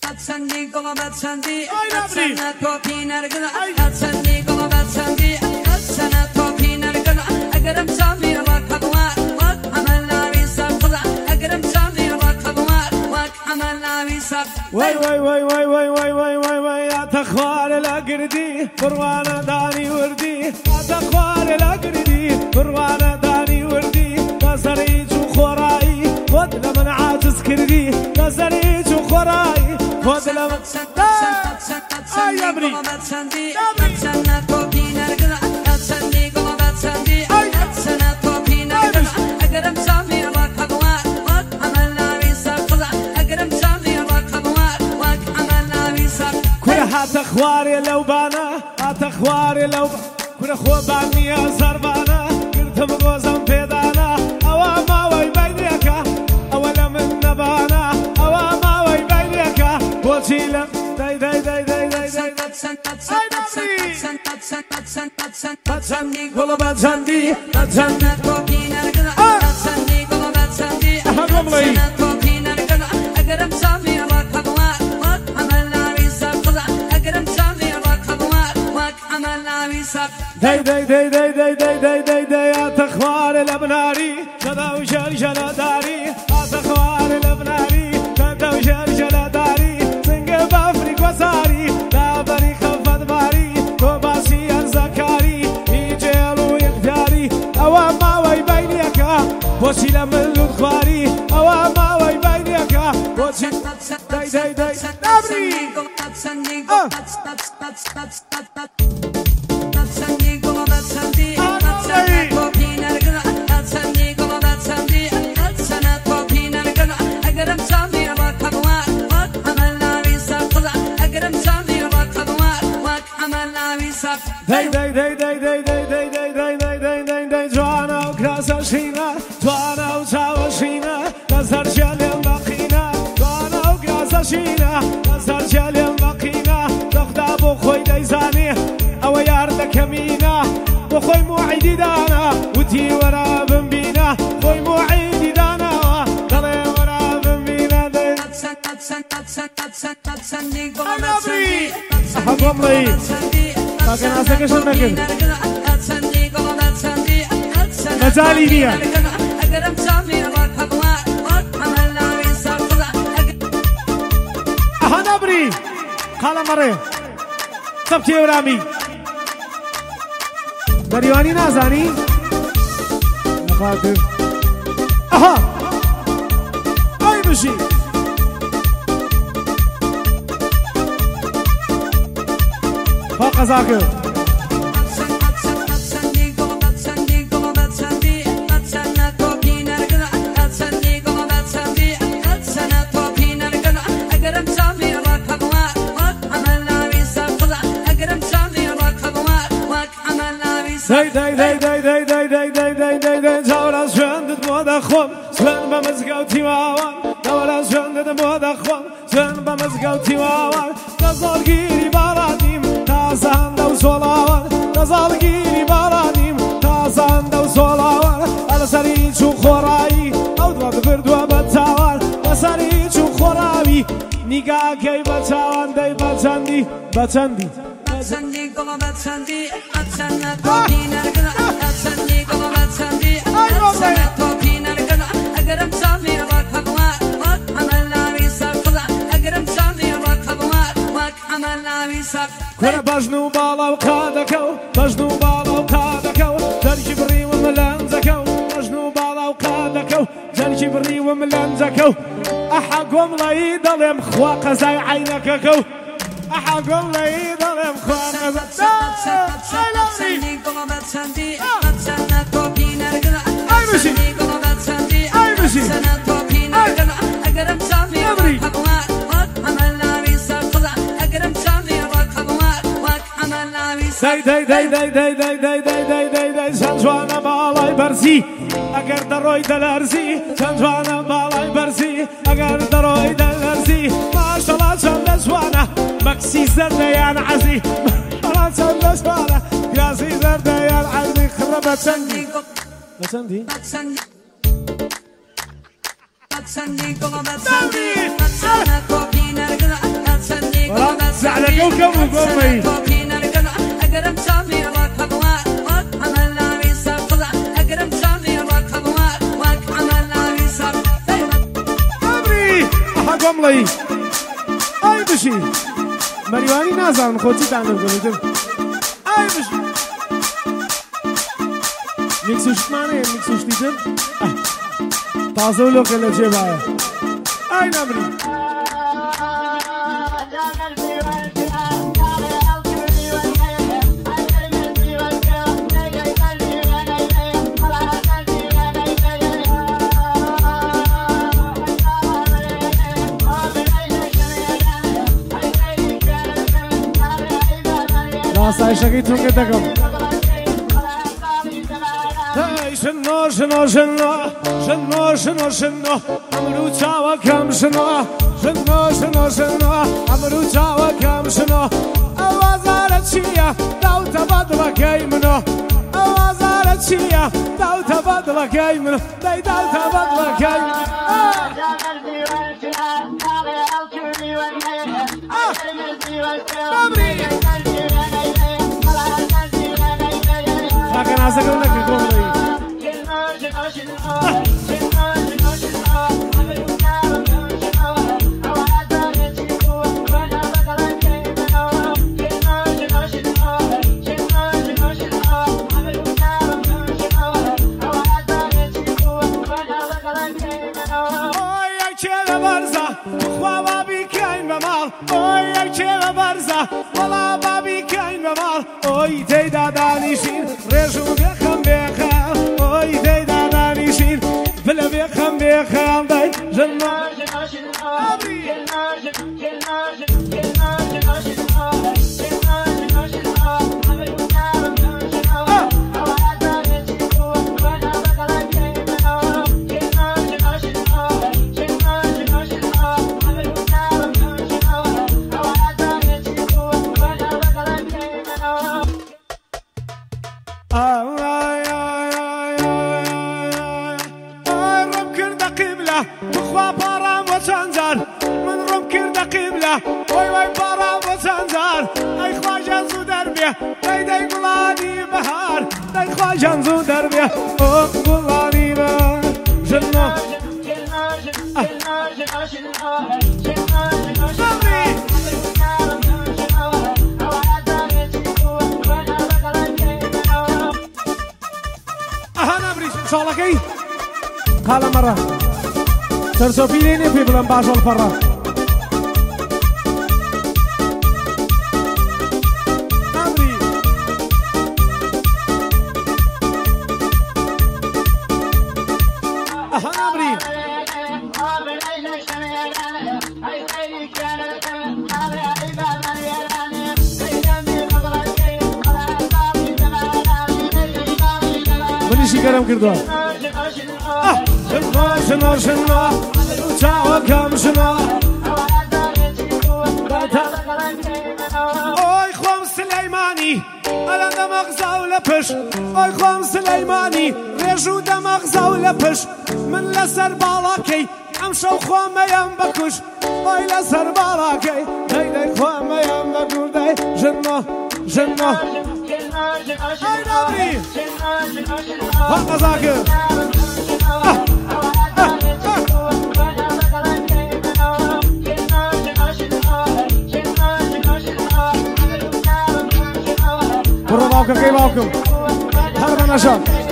وای وای وای وای وای وای وای وای وای يا تخوار لا قردي فروانا داني وردي يا تخوار لا قردي فروانا داني وردي كسريج وخراي خذ لمن عاجز كردي كسريج وخراي خذ لمن يا بري تخواري لو بانا تخواري لو كل خو باني يا زربانا قلت مغوزم بيدانا أوا ما وي بينك أولا من نبانا أوا ما وي بينك وشيلم داي داي داي داي داي داي والله باتشاندي باتشاندي أحكم لي داي داي داي داي داي داي داي داي داي يا تخوار الابناري كذا وشلشل داري يا تخوار الابناري كذا وشلشل داري سنق بافريق وساري لا بري خفض باري وباسي الزكاري يجيل ويختاري أوا ما وي بينك وشي لمن الخواري أوا ما وي بينك وشي داي داي داي دابري داي داي داي داي داي داي داي داي داي داي داي داي داي جوانا وكراسة شينا جوانا وشاوة شينا نزار جاليم باقينا جوانا وكراسة شينا نزار جاليم باقينا تخدا بخوي دايزاني أو ياردك يمينا بخوي موعدي دانا ودي ورا بنبينا خوي موعدي دانا دلي ورا بنبينا داي أحبهم لي لكن أسكش المكان مجالي بيا أهنبري خالا مرة سبكي ورامي دریوانی نازانی نخاطر أها أي بشي فوق زاكر داي داي داي داي داي داي داي داي داي داي داي جورا شندت مودخم شن بمزقوتي واوان جورا شندت مودخم شن بمزقوتي واوان تزالگيري بارانيم تازان دو صلاوان تزالگيري بارانيم تازان دو صلاوان على سريج وخراي او دواد برد وبتاوان على سريج وخراي نيگا كي بتاوان داي بتاندي بتاندي بتاندي كما بتاندي أتسنى توبينا رجلا أتسنى كما بتاندي أتسنى توبينا رجلا أقرب سامي وكبوار وكملنا بيسافلا أقرب سامي وكبوار وكملنا بيساف كنا بجنو بالا وقادكو بجنو بالا وقادكو جالي بري وملانزكو بجنو بالا وقادكو جالي بري وملانزكو أحقهم لا يضلم خواق زي عينككو أحقهم لا يضلم خواق زي داي داي داي داي داي داي داي داي داي داي داي شنجوانا بالاي برزي اگر دروي دلرزي شنجوانا بالاي برزي اگر دروي دلرزي ما شاء الله شنجوانا مكسي زرديان عزي ما شنجوانا كراسي زرديان عزي خربت شندي بسندي بسندي كما بسندي بسندي كوبينا رجلا زعلك وكم وقومي قملي اي بشي مريواني نازم خوتي تعمل قلتم اي بشي ميكسوش ماني ميكسوش تيتم تازولو كلا جيبايا اي نمري ساي شقيتهم قدكم هاي شنو شنو شنو شنو شنو شنو عمرو تشاوى كم شنو شنو شنو شنو عمرو تشاوى كم شنو اوازارت شيا داو تبادل كيمنو اوازارت شيا داو تبادل كيمنو داي داو تبادل كيمنو لكن عايز اقول لك الجمله دي والله بابي كاين بمال اوي تيدا دانيشين ريجو بيخم بيخم اوي تيدا دانيشين بلا بيخم بيخم داي جنة وای وای بارا و سنزار ای خواجه زو در بیا دای دای گلانی بهار دای خواجه زو در بیا او گلانی بهار جنو اها نبريش ان شاء الله كي هلا مرة ترسو فيليني في بلان باشو الفرة مني شكرم كردوا شنو شنو شنو تشاو كم شنو اوي خوام سليماني انا دمغزا ولا بش اوي خوام سليماني ريجو دمغزا ولا بش من لسر بالاكي امشو خوام يم بكش اوي لسر بالاكي داي داي خوام يم بكش داي جنو جنو هاي نوري فاقا زاكر برو باوكم كي باوكم هربا نشاط